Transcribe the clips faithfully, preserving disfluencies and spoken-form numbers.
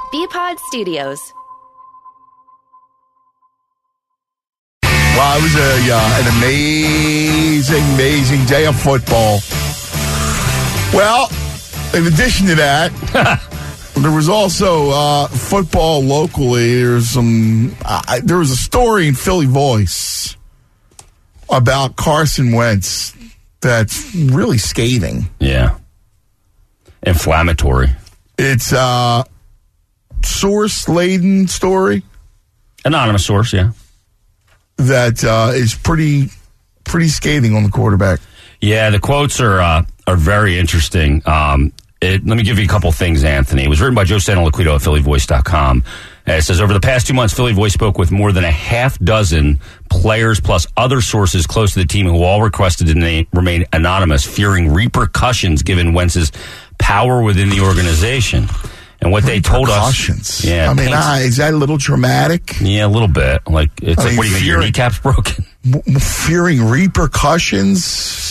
B-Pod Studios. Well, it was a, uh, an amazing, amazing day of football. Well, in addition to that, there was also uh, football locally. There's some. Uh, there was a story in Philly Voice about Carson Wentz that's really scathing. Yeah, inflammatory. It's a source-laden story. Anonymous source, yeah. That uh, is pretty, pretty scathing on the quarterback. Yeah, the quotes are uh, are very interesting. Um, it, let me give you a couple things, Anthony. It was written by Joe Santoliquito at Philly Voice dot com. Uh, it says, over the past two months, Philly Voice spoke with more than a half dozen players plus other sources close to the team who all requested to name, remain anonymous, fearing repercussions given Wentz's power within the organization. And what they told us, yeah, I mean, uh, is that a little dramatic? Yeah, a little bit. Like, it's I like, mean, what do you mean, your kneecap's broken? Fearing repercussions?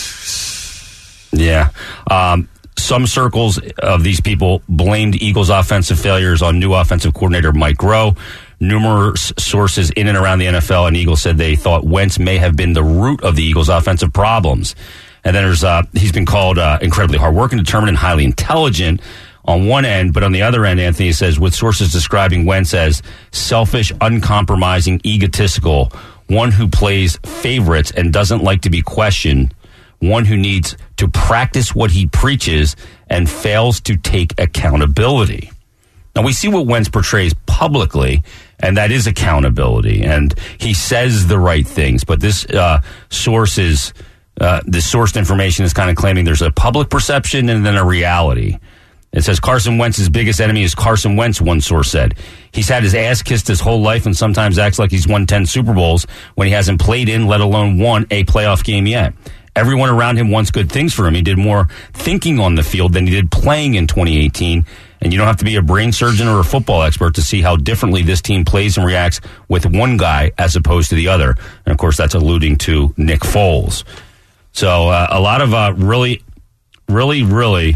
Yeah. Um, some circles of these people blamed Eagles' offensive failures on new offensive coordinator Mike Groh. Numerous sources in and around the N F L and Eagles said they thought Wentz may have been the root of the Eagles' offensive problems. And then there's uh, he's been called uh, incredibly hardworking, determined, and highly intelligent on one end, but on the other end, Anthony says, with sources describing Wentz as selfish, uncompromising, egotistical, one who plays favorites and doesn't like to be questioned, one who needs to practice what he preaches and fails to take accountability. Now, we see what Wentz portrays publicly, and that is accountability, and he says the right things, but this uh, source is, uh, this sourced information is kind of claiming there's a public perception and then a reality. It says Carson Wentz's biggest enemy is Carson Wentz, one source said. He's had his ass kissed his whole life and sometimes acts like he's won ten Super Bowls when he hasn't played in, let alone won a playoff game yet. Everyone around him wants good things for him. He did more thinking on the field than he did playing in twenty eighteen. And you don't have to be a brain surgeon or a football expert to see how differently this team plays and reacts with one guy as opposed to the other. And, of course, that's alluding to Nick Foles. So uh, a lot of uh, really, really, really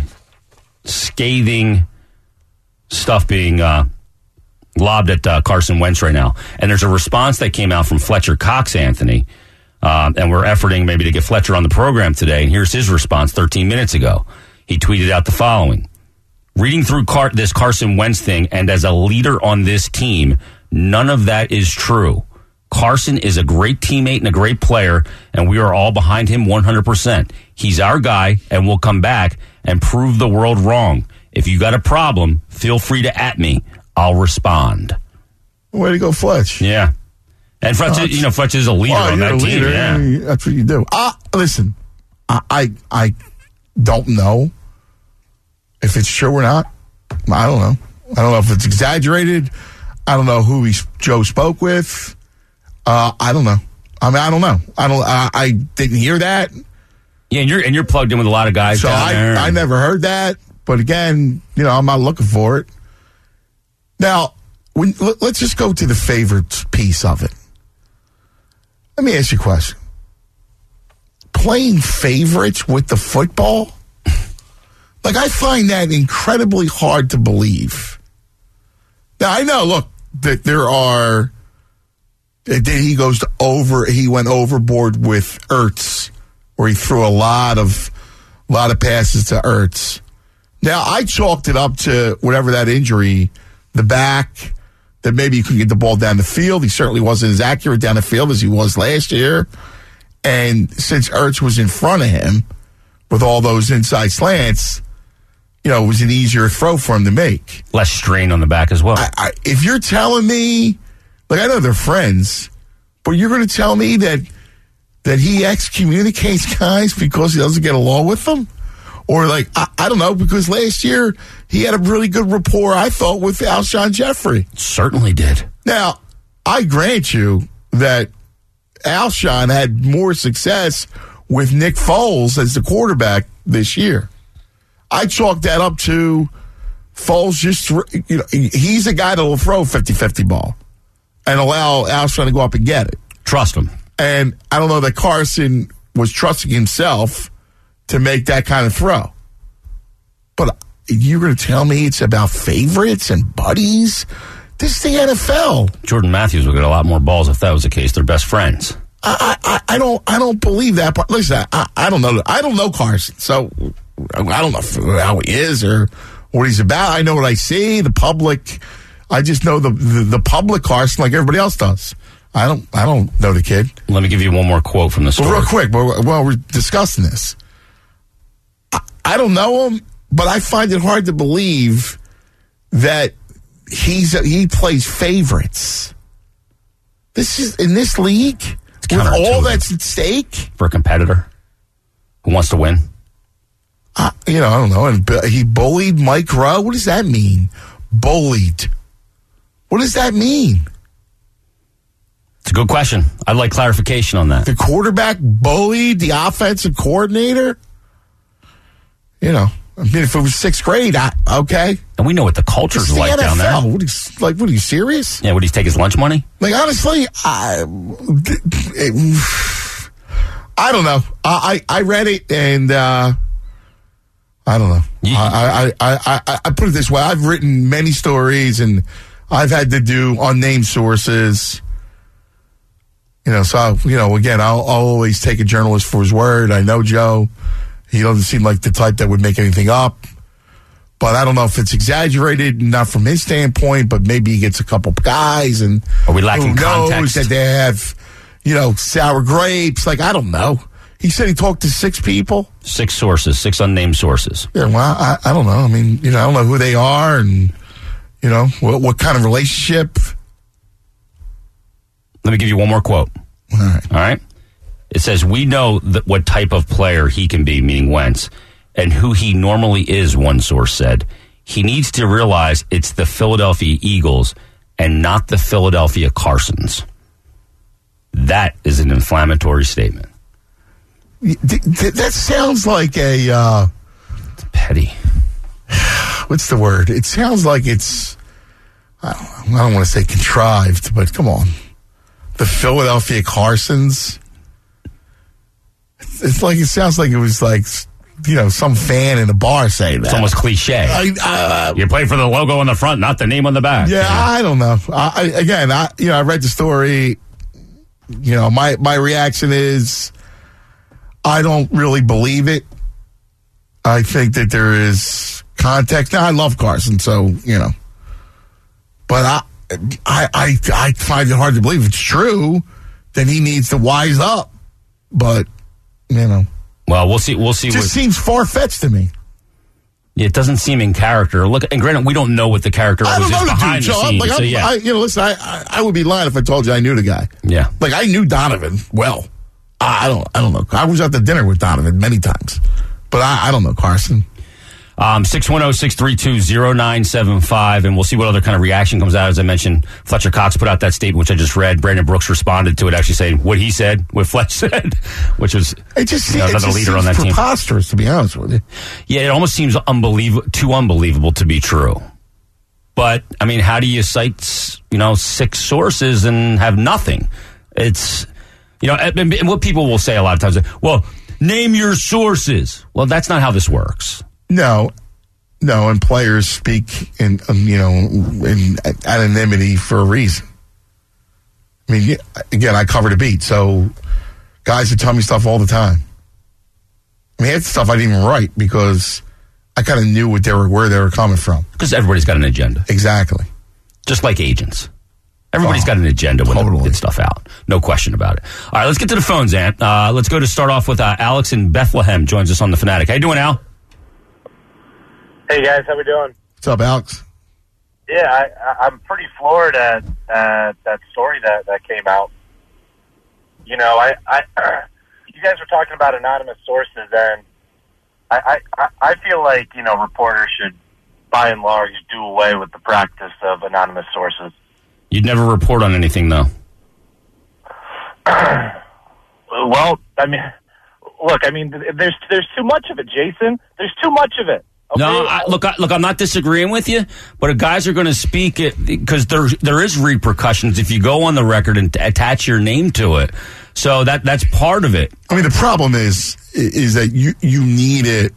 scathing stuff being uh, lobbed at uh, Carson Wentz right now. And there's a response that came out from Fletcher Cox, Anthony. Um, and we're efforting maybe to get Fletcher on the program today. And here's his response thirteen minutes ago. He tweeted out the following. Reading through Car- this Carson Wentz thing, and as a leader on this team, none of that is true. Carson is a great teammate and a great player, and we are all behind him one hundred percent. He's our guy, and we'll come back and prove the world wrong. If you got a problem, feel free to at me. I'll respond. Way to go, Fletch. Yeah. And Fletch, oh, you know, Fletch is a leader well, on that team. Leader. Yeah. That's what you do. Uh, listen, I, I I don't know if it's true or not. I don't know. I don't know if it's exaggerated. I don't know who he, Joe spoke with. Uh, I don't know. I mean, I don't know. I don't. I, I didn't hear that. Yeah, and you're and you're plugged in with a lot of guys so down I, there. I never heard that. But again, you know, I'm not looking for it. Now, when, let, let's just go to the favorite piece of it. Let me ask you a question. Playing favorites with the football? Like, I find that incredibly hard to believe. Now, I know, look, that there are, that he goes to over, he went overboard with Ertz, where he threw a lot of, a lot of passes to Ertz. Now, I chalked it up to whatever that injury, the back, that maybe he couldn't get the ball down the field. He certainly wasn't as accurate down the field as he was last year. And since Ertz was in front of him with all those inside slants, you know, it was an easier throw for him to make. Less strain on the back as well. I, I, if you're telling me, like, I know they're friends, but you're going to tell me that that he excommunicates guys because he doesn't get along with them? Or, like, I, I don't know, because last year he had a really good rapport, I thought, with Alshon Jeffrey. Certainly did. Now, I grant you that Alshon had more success with Nick Foles as the quarterback this year. I chalk that up to Foles just, you know, he's a guy that will throw fifty-fifty ball and allow Alshon to go up and get it. Trust him. And I don't know that Carson was trusting himself to make that kind of throw. But you're going to tell me it's about favorites and buddies? This is the N F L. Jordan Matthews would get a lot more balls if that was the case. They're best friends. I, I, I don't I don't believe that part. Listen, I, I don't know. I don't know Carson, so I don't know how he is or what he's about. I know what I see. The public, I just know the the, the public Carson like everybody else does. I don't I don't know the kid. Let me give you one more quote from the story. Well, real quick, while well, we're discussing this, I, I don't know him, but I find it hard to believe that he's he plays favorites. This is in this league with all that's at stake for a competitor who wants to win. Uh, you know, I don't know. And he bullied Mike Rowe. What does that mean? Bullied. What does that mean? It's a good question. I'd like clarification on that. The quarterback bullied the offensive coordinator? You know, I mean, if it was sixth grade, I, okay. And we know what the culture's the like N F L. down there. What is, like, what are you, serious? Yeah, would he take his lunch money? Like, honestly, I, it, I don't know. I, I, I read it, and uh, I don't know. You, I, I, I, I, I put it this way. I've written many stories, and I've had to do unnamed sources. You know, so, you know, again, I'll, I'll always take a journalist for his word. I know Joe. He doesn't seem like the type that would make anything up. But I don't know if it's exaggerated, not from his standpoint, but maybe he gets a couple guys and are we lacking who knows context? That they have, you know, sour grapes. Like, I don't know. He said he talked to six people. Six sources, six unnamed sources. Yeah, well, I, I don't know. I mean, you know, I don't know who they are and, you know, what, what kind of relationship. Let me give you one more quote. All right. All right. It says, we know that what type of player he can be, meaning Wentz, and who he normally is, one source said. He needs to realize it's the Philadelphia Eagles and not the Philadelphia Carsons. That is an inflammatory statement. That sounds like a... Uh, it's petty. What's the word? It sounds like it's... I don't, I don't want to say contrived, but come on. The Philadelphia Carsons... It's like it sounds like it was like, you know, some fan in a bar saying that. It's almost cliche. I, uh, you play for the logo on the front, not the name on the back. Yeah, I don't know. I, I, again, I you know, I read the story. You know, my my reaction is, I don't really believe it. I think that there is context. Now, I love Carson, so you know, but I I I, I find it hard to believe it's true. Then he needs to wise up, but. You know, well, we'll see. We'll see. It just what, seems far fetched to me. It doesn't seem in character. Look, and granted, we don't know what the character I was don't know the behind dude, the so scenes. Like, so yeah, I, you know, listen, I, I I would be lying if I told you I knew the guy. Yeah, like I knew Donovan well. I, I don't, I don't know. I was out to dinner with Donovan many times, but I, I don't know Carson. Um, six one zero, six three two, zero nine seven five, and we'll see what other kind of reaction comes out. As I mentioned, Fletcher Cox put out that statement, which I just read. Brandon Brooks responded to it, actually saying what he said, what Fletch said, which was it just you know, seems, another it just leader on that team. Preposterous, to be honest with you. Yeah, it almost seems unbelievable, too unbelievable to be true. But, I mean, how do you cite, you know, six sources and have nothing? It's, you know, and, and what people will say a lot of times, well, name your sources. Well, that's not how this works. No, no, and players speak in, um, you know, in anonymity for a reason. I mean, again, I covered a beat, so guys would tell me stuff all the time. I mean, it's stuff I didn't even write because I kind of knew what they were, where they were coming from. Because everybody's got an agenda. Exactly. Just like agents. Everybody's oh, got an agenda when totally. they get stuff out. No question about it. All right, let's get to the phones, Ant. Uh, let's go to start off with uh, Alex in Bethlehem joins us on The Fanatic. How you doing, Al? Hey, guys. How we doing? What's up, Alex? Yeah, I, I'm pretty floored at uh, that story that, that came out. You know, I, I you guys were talking about anonymous sources, and I, I, I feel like, you know, reporters should, by and large, do away with the practice of anonymous sources. You'd never report on anything, though. Well, I mean, look, I mean, there's there's too much of it, Jason. There's too much of it. Okay? No, I, look, I, look, I'm not disagreeing with you, but if guys are going to speak it because there there is repercussions if you go on the record and t- attach your name to it. So that that's part of it. I mean, the problem is is that you you need it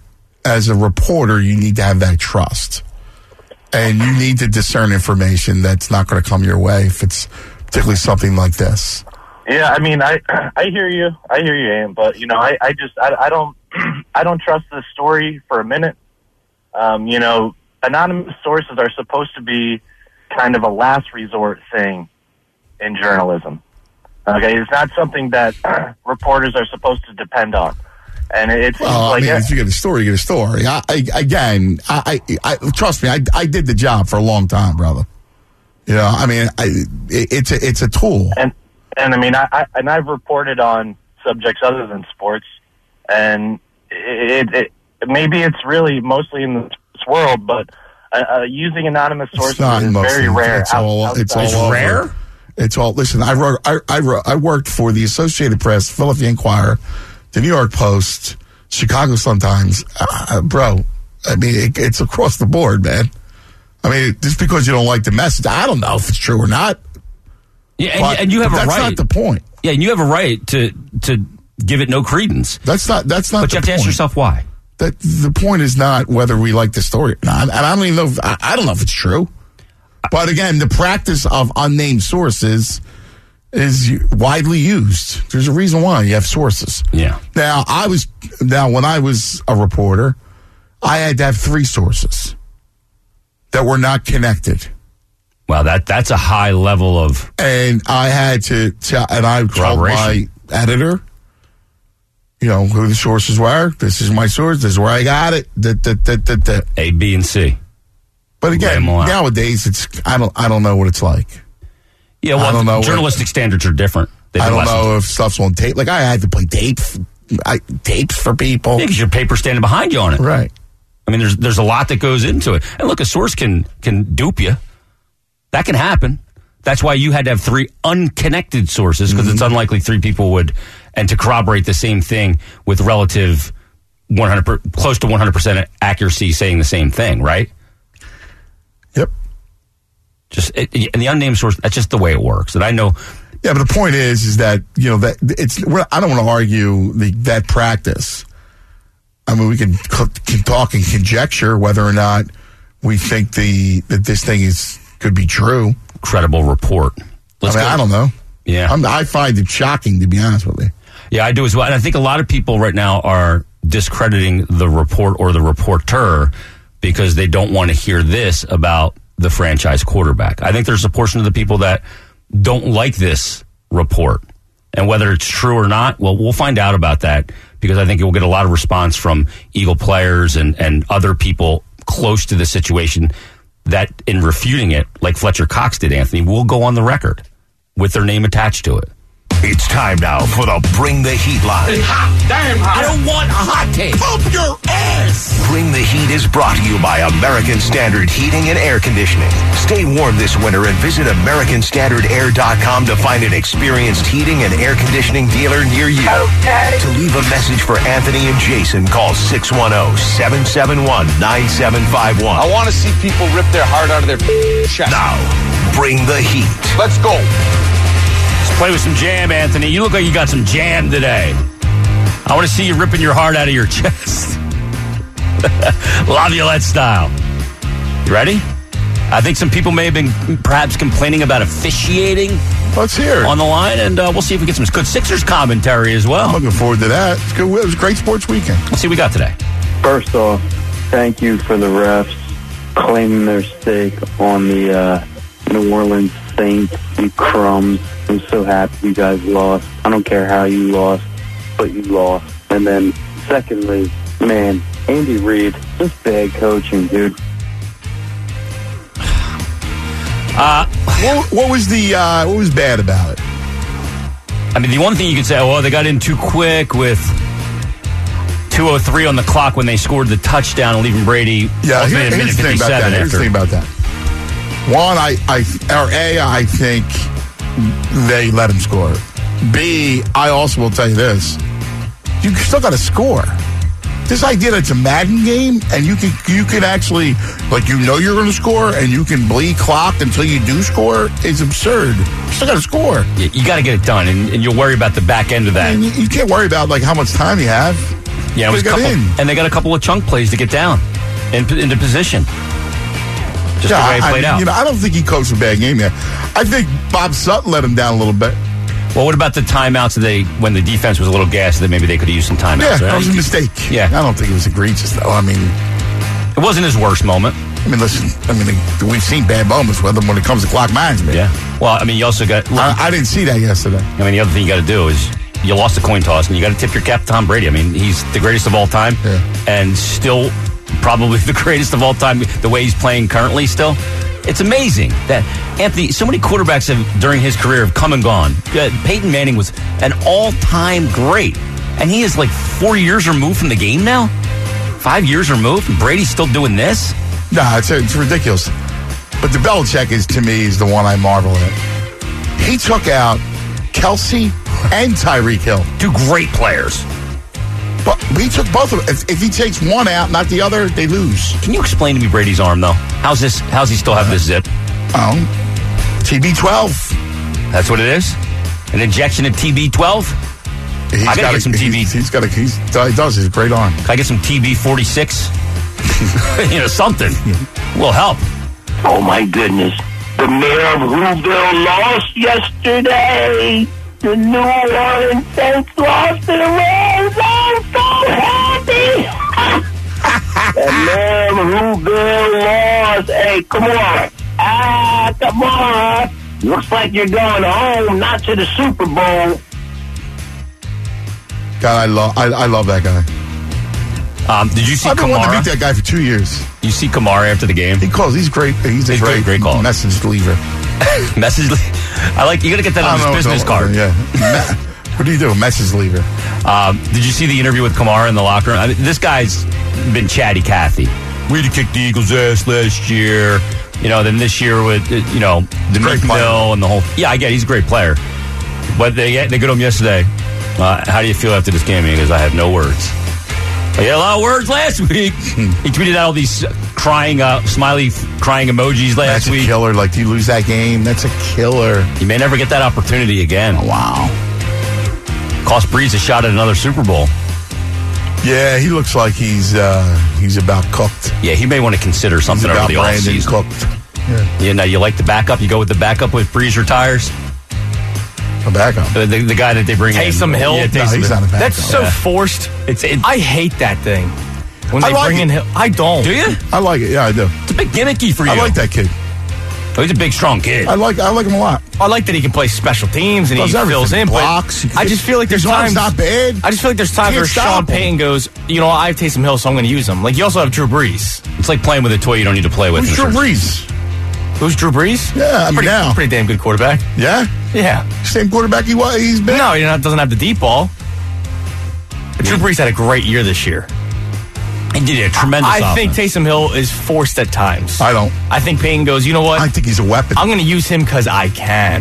as a reporter, you need to have that trust. And you need to discern information that's not going to come your way if it's particularly something like this. Yeah, I mean, I I hear you. I hear you, Ian. But, you know, I, I just, I, I don't I don't trust this story for a minute. Um, you know, anonymous sources are supposed to be kind of a last resort thing in journalism. Okay, it's not something that reporters are supposed to depend on. And it seems well, like I mean, it, if you get a story, you get a story. I, I, again, I, I, I trust me. I, I did the job for a long time, brother. You know, I mean, I, it, it's a, it's a tool. And and I mean, I, I and I've reported on subjects other than sports, and it, it, it maybe it's really mostly in the sports world, but uh, uh, using anonymous sources is very rare. It's all, out, it's all it's over. rare. It's all. Listen, I wrote, I, I wrote, I worked for the Associated Press, Philadelphia Inquirer, the New York Post, Chicago Sun-Times. Uh, bro, I mean, it, it's across the board, man. I mean, just because you don't like the message, I don't know if it's true or not. Yeah, and, but, and you have a that's right. That's not the point. Yeah, and you have a right to to give it no credence. That's not. That's not. But you the have to point. ask yourself why. That the point is not whether we like the story or not. And I don't even know. If, I, I don't know if it's true. But again, the practice of unnamed sources is widely used. There's a reason why you have sources. Yeah. Now I was. Now when I was a reporter, I had to have three sources that were not connected. Wow, that that's a high level of. And I had to, to and I told my editor, you know, who the sources were. This is my source. This is where I got it. Da, da, da, da, da. A, B, and C. But again, nowadays it's I don't I don't know what it's like. Yeah, well, I don't know journalistic what, standards are different. They've I don't lessened. know if stuff's on tape. Like I had to play tapes, I, tapes for people. Yeah, because your paper's standing behind you on it. Right. I mean, there's there's a lot that goes into it. And look, a source can can dupe you. That can happen. That's why you had to have three unconnected sources, because mm-hmm. it's unlikely three people would, and to corroborate the same thing with relative one hundred close to one hundred percent accuracy, saying the same thing, right? Yep. Just it, and the unnamed source. That's just the way it works. And I know. Yeah, but the point is, is that you know that it's. I don't want to argue the, that practice. I mean, we can, can talk and conjecture whether or not we think the that this thing is. Could be true. Credible report. Let's I mean, go. I don't know. Yeah. I'm, I find it shocking, to be honest with you. Yeah, I do as well. And I think a lot of people right now are discrediting the report or the reporter because they don't want to hear this about the franchise quarterback. I think there's a portion of the people that don't like this report. And whether it's true or not, well, we'll find out about that, because I think it will get a lot of response from Eagle players and, and other people close to the situation that in refuting it, like Fletcher Cox did, Anthony, will go on the record with their name attached to it. It's time now for the Bring the Heat line. It's hot, damn hot. I don't want a hot take. Pump your ass! Bring the Heat is brought to you by American Standard Heating and Air Conditioning. Stay warm this winter and visit American Standard Air dot com to find an experienced heating and air conditioning dealer near you. Okay. To leave a message for Anthony and Jason, call six one zero, seven seven one, nine seven five one. I want to see people rip their heart out of their chest. Now, Bring the Heat. Let's go. Let's play with some jam, Anthony. You look like you got some jam today. I want to see you ripping your heart out of your chest. Laviolette style. You ready? I think some people may have been perhaps complaining about officiating. Let's hear it. On the line, and uh, we'll see if we get some good Sixers commentary as well. I'm looking forward to that. It's good. It was a great sports weekend. Let's see what we got today. First off, thank you for the refs claiming their stake on the uh, New Orleans Saints, you crumbs. I'm so happy you guys lost. I don't care how you lost, but you lost. And then, secondly, man, Andy Reid, just bad coaching, dude. Uh, what, what was the uh, what was bad about it? I mean, the one thing you could say, well, they got in too quick with two oh three on the clock when they scored the touchdown, leaving Brady. Yeah, here, here's the thing about that. Here's the thing about that. One, I, I, or A, I think they let him score. B, I also will tell you this: you still got to score. This idea that it's a Madden game and you can you can actually, like, you know you're going to score and you can bleed clock until you do score is absurd. You still got to score. You, you got to get it done, and, and you'll worry about the back end of that. I mean, you, you can't worry about, like, how much time you have. Yeah, it was a got couple, in. and they got a couple of chunk plays to get down in, into position. Just yeah, the way it I, played I, out. You know, I don't think he coached a bad game yet. I think Bob Sutton let him down a little bit. Well, what about the timeouts that they, when the defense was a little gassed, that maybe they could have used some timeouts? Yeah, right? that was a mistake. Yeah. I don't think it was egregious, though. I mean, It wasn't his worst moment. I mean, listen, I mean, we've seen bad moments with him when it comes to clock management. Yeah. Well, I mean, you also got... Look, I, I didn't see that yesterday. I mean, the other thing you got to do is you lost the coin toss, and you got to tip your cap to Tom Brady. I mean, he's the greatest of all time, Yeah. and still probably the greatest of all time, the way he's playing currently still. It's amazing that, Anthony, so many quarterbacks have, during his career, have come and gone. Uh, Peyton Manning was an all-time great, and he is like four years removed from the game now? Five years removed, and Brady's still doing this? No, it's, it's ridiculous. But the Belichick is, to me, is the one I marvel at. He took out Kelsey and Tyreek Hill. Two great players. But he took both of them. If, if he takes one out, not the other, they lose. Can you explain to me Brady's arm, though? How's this? How's he still have this zip? Oh, T B twelve. That's what it is? An injection of T B twelve? He's I gotta got get a, some T B. He's, he's got a. He's, he does. He's a great arm. Can I get some T B forty-six? You know, something. Will help. Oh, my goodness. The mayor of Whoville lost yesterday. The New Orleans Saints lost to the Rams. I'm so happy. The mayor of Whoville lost. Hey, come on. Ah, come on. Looks like you're going home, not to the Super Bowl. God, I love. I, I love that guy. Um, did you see I've been wanting to Kamara? beat that guy for two years. You see Kamara after the game? He calls. He's great. He's a He's great, good, great call. message leaver. Message. I like. You got to get that I on don't know his what's business over card. there, Yeah. Me- what do you do? Message leaver. Um, did you see the interview with Kamara in the locker room? I mean, this guy's been chatty Cathy. We had to kick the Eagles' ass last year. You know, then this year with, uh, you know, the Great Meek player. Mill and the whole. Yeah, I get it. He's a great player. But they they go to him yesterday. Uh, how do you feel after this game? He goes, I have no words. I had a lot of words last week. He tweeted out all these crying, uh, smiley crying emojis last That's a week. killer. Like, do you lose that game? That's a killer. You may never get that opportunity again. Wow. Cost Breeze a shot at another Super Bowl. Yeah, he looks like he's uh, he's about cooked. Yeah, he may want to consider He's something over about the Brandon offseason. cooked. Yeah, Yeah, now you like the backup? You go with the backup with Breeze retires? a backup. The, the, the guy that they bring in. Taysom Hill? Yeah, No, Taysom he's Hill. not a backup. That's so Yeah. forced. It's, it, I hate that thing. When I they like bring it. in Hill. I don't. do you? I like it. Yeah, I do. It's a bit gimmicky for you. I like that kid. Oh, he's a big, strong kid. I like I like him a lot. I like that he can play special teams and Does he everything. fills in. Blocks. But I just feel like there's His arm's times. not bad. I just feel like there's times Can't where stop Sean him. Payton goes, you know, I have Taysom Hill, so I'm going to use him. Like, you also have Drew Brees. It's like playing with a toy you don't need to play with. Who's Drew Brees? Who's Drew Brees? Yeah, I mean pretty, now. pretty damn good quarterback. Yeah, Yeah. same quarterback he was. He's been. No, he not- doesn't have the deep ball. But Drew Brees had a great year this year. He did a tremendous I think offense. Taysom Hill is forced at times. I don't. I think Payton goes, you know what? I think he's a weapon. I'm going to use him because I can.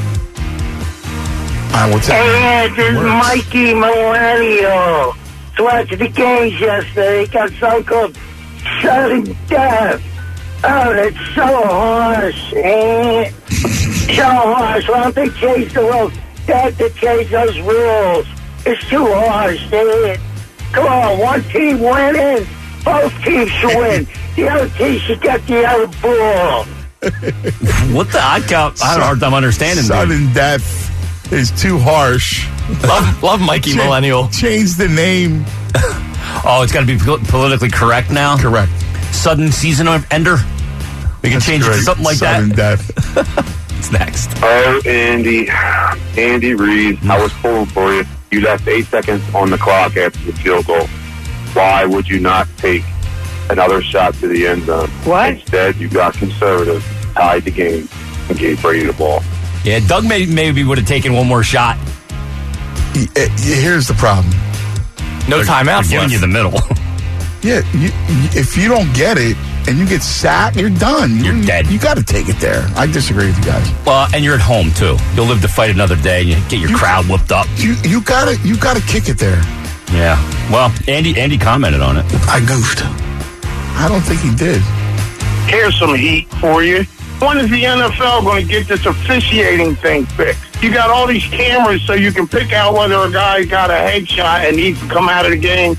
I will tell you. Hey, this is Works. Mikey Millennial. So watching the games yesterday, got so good. Sudden death. Oh, that's so harsh. Eh? So harsh. Why don't they change the rules? They have to change those rules. It's too harsh, dude. Come on, one team winning. Both teams should win. The other team should get the other ball. What the? I, can't, I had a hard time understanding. dude. Sudden death is too harsh. Love, love Mikey Cha- Millennial. Change the name. Oh, it's got to be pol- politically correct now? Correct. Sudden season ender? We can That's change it to great. something like Sudden that. death. It's next. Oh, Andy. Andy Reid, I was pulling for you. You left eight seconds on the clock after the field goal. Why would you not take another shot to the end zone? What? Instead, you got conservative, tied the game, and gave Brady the ball. Yeah, Doug may, maybe would have taken one more shot. Y- eh, Here's the problem. No They're- timeouts they're giving left. you the middle. Yeah, you, you, if you don't get it and you get sacked, you're done. You're you, dead. You got to take it there. I disagree with you guys. Well, and you're at home, too. You'll live to fight another day and you get your You- crowd whooped up. You you got to you got to kick it there. Yeah. Well, Andy Andy commented on it. I goofed. I don't think he did. Here's some heat for you. When is the N F L going to get this officiating thing fixed? You got all these cameras so you can pick out whether a guy got a headshot and needs to come out of the game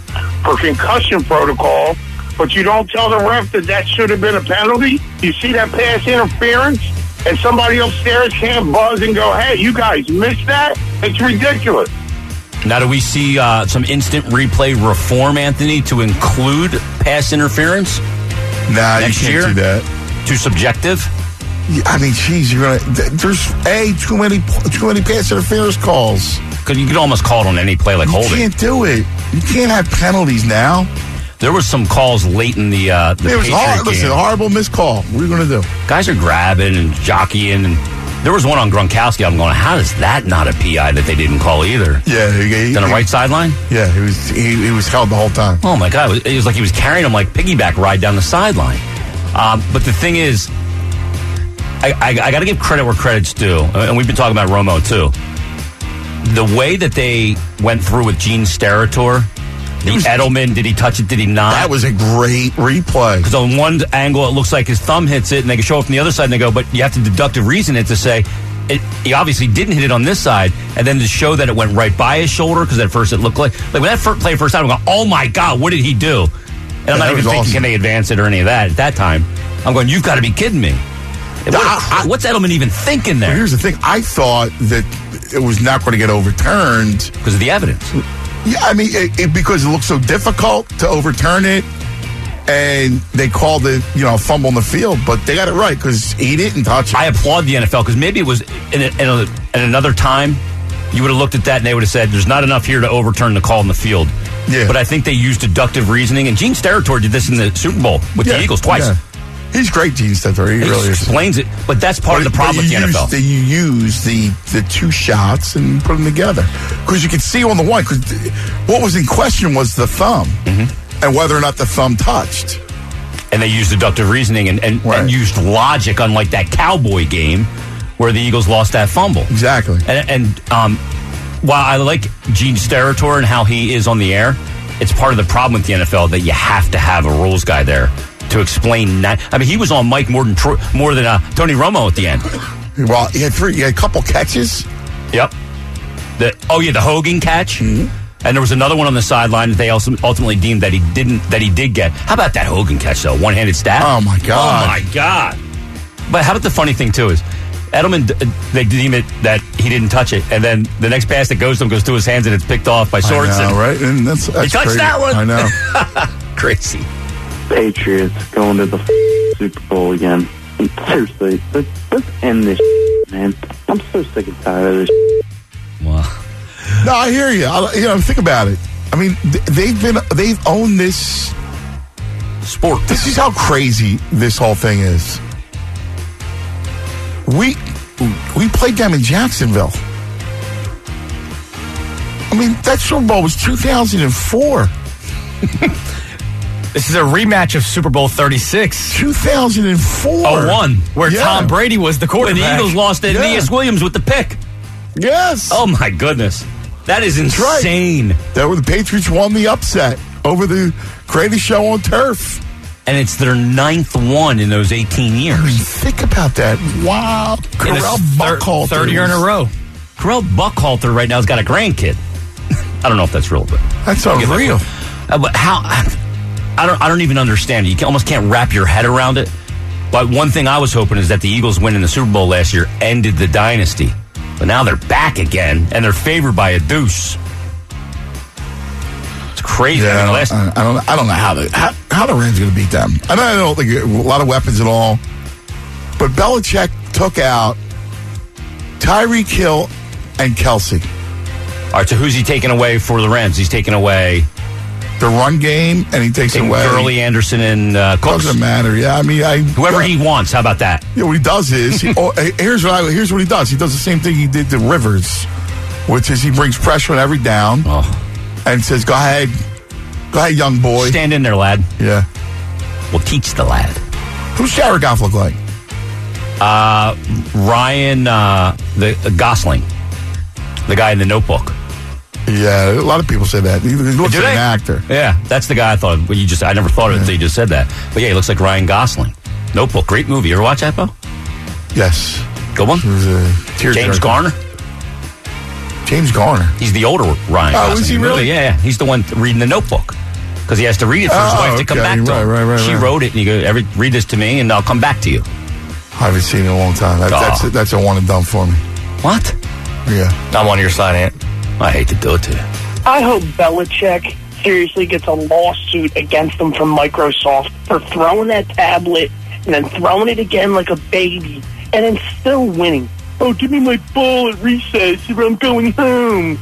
for concussion protocol, but you don't tell the ref that that should have been a penalty? You see that pass interference, and somebody upstairs can't buzz and go, hey, you guys missed that? It's ridiculous. Now, do we see uh, some instant replay reform, Anthony, to include pass interference? Nah, next you can't year? do that. Too subjective? Yeah, I mean, geez, you're gonna. There's a too many too many pass interference calls. Because you could almost call it on any play like you holding. You can't do it. You can't have penalties now. There was some calls late in the uh, the it was Patriot hard, game. Listen, horrible missed call. What are you going to do? Guys are grabbing and jockeying, and there was one on Gronkowski. I'm going, how is that not a P I that they didn't call either? Yeah, he, on the right sideline. Yeah, he was he, he was held the whole time. Oh my God, it was, it was like he was carrying him like piggyback ride down the sideline. Um, but the thing is, I, I, I got to give credit where credit's due, and we've been talking about Romo too. The way that they went through with Gene Steratore. The was, Edelman, did he touch it, did he not? That was a great replay. Because on one angle, it looks like his thumb hits it, and they can show it from the other side, and they go, but you have to deductive reason it to say, it, he obviously didn't hit it on this side, and then to show that it went right by his shoulder, because at first it looked like, like when that first play first time, I'm going, oh my God, what did he do? And yeah, I'm not even thinking, awesome. Can they advance it or any of that at that time? I'm going, you've got to be kidding me. What I, a, what's Edelman even thinking there? Well, here's the thing. I thought that it was not going to get overturned. Because of the evidence. Yeah, I mean, it, it, because it looked so difficult to overturn it, and they called it, you know, a fumble in the field, but they got it right because he didn't touch it. I applaud the N F L because maybe it was in, a, in, a, in another time, you would have looked at that and they would have said, there's not enough here to overturn the call in the field. Yeah. But I think they used deductive reasoning, and Gene Steratore did this in the Super Bowl with yeah, the Eagles twice. Yeah. He's great, Gene Steratore. He, he really explains is. it, but that's part but, of the problem with the use, N F L. The, you use the, the two shots and put them together. Because you can see on the one, because what was in question was the thumb mm-hmm. and whether or not the thumb touched. And they used deductive reasoning and, and, right. and used logic, unlike that Cowboy game where the Eagles lost that fumble. Exactly. And, and um, while I like Gene Steratore and how he is on the air, it's part of the problem with the N F L that you have to have a rules guy there to explain that. I mean, he was on Mike more than more than uh, Tony Romo at the end. Well, he had three. He had a couple catches. Yep. The oh yeah, the Hogan catch, mm-hmm. and there was another one on the sideline that they also ultimately deemed that he didn't that he did get. How about that Hogan catch though? One-handed stab. Oh my God. Oh my God. But how about the funny thing too is Edelman, they deem it that he didn't touch it, and then the next pass that goes to him goes through his hands and it's picked off by Sorensen. I know, right? And that's, that's he touched crazy. that one. I know. Crazy. Patriots going to the f- Super Bowl again. Seriously, let's, let's end this shit, man. I'm so sick and tired of this shit. Wow. No, I hear you. I, you know, think about it. I mean, they've been they've owned this sport. This is how crazy this whole thing is. We we played them in Jacksonville. I mean, that Super Bowl was two thousand four. This is a rematch of Super Bowl thirty-six. two thousand four. Oh, one. Where yeah. Tom Brady was the quarterback. When the Eagles lost to Aeneas yeah. Williams with the pick. Yes. Oh, my goodness. That is insane. Right. That were the Patriots won the upset over the greatest show on turf. And it's their ninth one in those eighteen years. I mean, think about that. Wow. Corral Buckhalter. Third year in a row. Corral Buckhalter right now has got a grandkid. I don't know if that's real, but that's unreal. Uh, but how? I don't. I don't even understand it. You can, almost can't wrap your head around it. But one thing I was hoping is that the Eagles winning the Super Bowl last year ended the dynasty. But now they're back again, and they're favored by a deuce. It's crazy. Yeah, I, mean, I, last, don't, I don't. I don't know how the how, how the Rams are going to beat them. I know I don't think a lot of weapons at all. But Belichick took out Tyreek Hill and Kelsey. All right, so who's he taking away for the Rams? He's taking away the run game, and he takes away Gurley, Anderson, and uh, Cooks. Doesn't matter. Yeah, I mean, I whoever he wants. How about that? Yeah, what he does is he, oh, here's what I, here's what he does. He does the same thing he did to Rivers, which is he brings pressure on every down, oh. and says, "Go ahead, go ahead, young boy, stand in there, lad." Yeah, we'll teach the lad. Who's Jared Goff look like? Uh, Ryan, uh, the uh, Gosling, the guy in the Notebook. Yeah, a lot of people say that. He looks Do like they? an actor. Yeah, that's the guy I thought. Well, you just I never thought of it yeah. until you just said that. But yeah, he looks like Ryan Gosling. Notebook, great movie. You ever watch that, Bo? Yes. Good one. It was a James Garner. James Garner. He's the older Ryan. Oh, Gosling. is he really? Yeah, yeah. He's the one reading the Notebook. because he has to read it for his Oh, wife to come okay. back to Right, him. right, right, she right. wrote it, and you go, Every, read this to me, and I'll come back to you. I haven't seen it in a long time. That, Oh. That's that's a one and done for me. What? Yeah. I'm on your side, Ant. I hate to do it to you. I hope Belichick seriously gets a lawsuit against him from Microsoft for throwing that tablet and then throwing it again like a baby and then still winning. Oh, give me my ball at recess or I'm going home.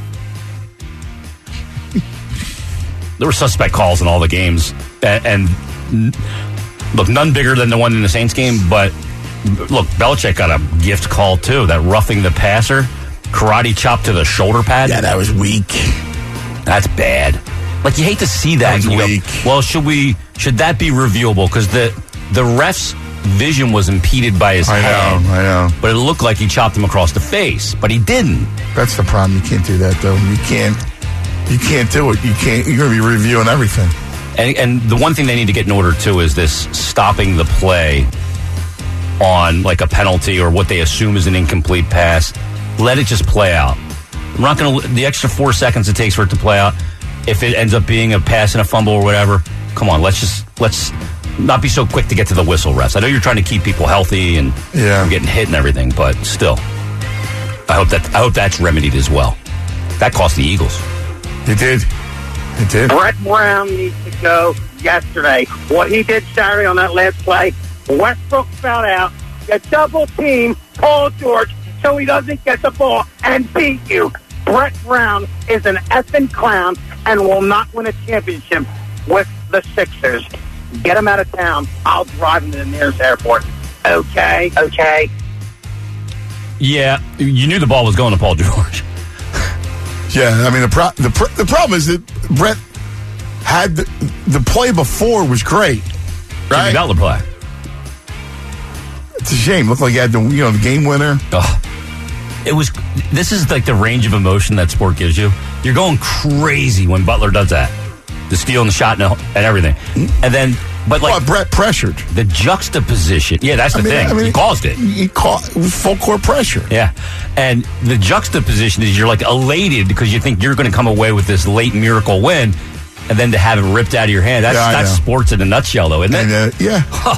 There were suspect calls in all the games, and, and look, none bigger than the one in the Saints game. But look, Belichick got a gift call too. That roughing the passer, karate chop to the shoulder pad. Yeah, that was weak. That's bad. Like, you hate to see that. That was You go, weak. well, should we? Should that be reviewable? Because the the ref's vision was impeded by his I head. know, I know. But it looked like he chopped him across the face, but he didn't. That's the problem. You can't do that, though. You can't. You can't do it. You can't. You're going to be reviewing everything. And, and the one thing they need to get in order too is this stopping the play on like a penalty or what they assume is an incomplete pass. Let it just play out. I'm not going to the extra four seconds it takes for it to play out. If it ends up being a pass and a fumble or whatever, come on, let's just let's not be so quick to get to the whistle, refs. I know you're trying to keep people healthy and Yeah. from getting hit and everything, but still, I hope that I hope that's remedied as well. That cost the Eagles. It did. It did. Brett Brown needs to go yesterday. What he did Saturday on that last play, Westbrook fouled out. You double team Paul George so he doesn't get the ball and beat you. Brett Brown is an effing clown and will not win a championship with the Sixers. Get him out of town. I'll drive him to the nearest airport. Okay? Okay? Yeah, you knew the ball was going to Paul George. Yeah, I mean the pro- the pr- the problem is that Brett had the, the play before was great, right? Jimmy Butler play. It's a shame. Looked like he had the you know the game winner. Oh. It was. This is like the range of emotion that sport gives you. You're going crazy when Butler does that, the steal and the shot and, and everything, and then but like well, Brett pressured the juxtaposition. Yeah, that's the I mean, thing. I mean, he caused it. He caught it was full court pressure. Yeah, and the juxtaposition is you're like elated because you think you're going to come away with this late miracle win, and then to have it ripped out of your hand. That's Yeah, I that's know. sports in a nutshell, though, isn't it? And, uh, yeah.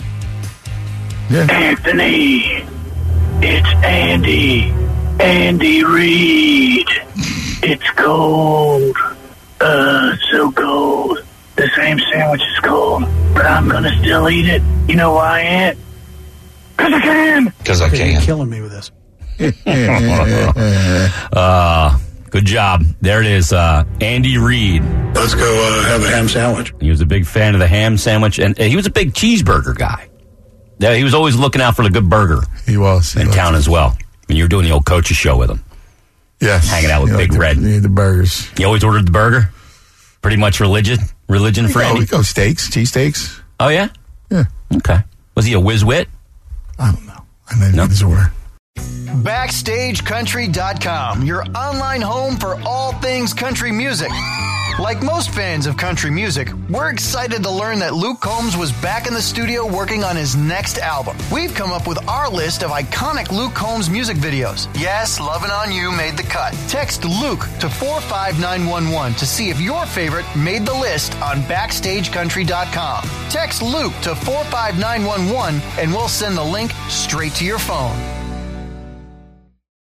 Yeah. Anthony, it's Andy. Andy Reid. It's cold. Uh, so cold. The same sandwich is cold, but I'm gonna still eat it. You know why, Aunt? Because I can. Because I can. You're killing me with this. uh, good job. There it is. Uh, Andy Reid. Let's go uh, have a ham sandwich. He was a big fan of the ham sandwich, and uh, he was a big cheeseburger guy. Yeah, he was always looking out for the good burger He was he in was. town as well. When you were doing the old coach's show with him, Yes, hanging out with You Big like Red. The, yeah, the burgers. You always ordered the burger. Pretty much religion, religion for We go, Andy. we go steaks, cheesesteaks. Oh yeah, Yeah, okay. Was he a whiz-wit? I don't know. I didn't No. get his order. Backstage Country dot com, your online home for all things country music. Like most fans of country music, we're excited to learn that Luke Combs was back in the studio working on his next album. We've come up with our list of iconic Luke Combs music videos. Yes, Lovin' On You made the cut. Text Luke to four five nine one one to see if your favorite made the list on Backstage Country dot com. Text Luke to four five nine one one and we'll send the link straight to your phone.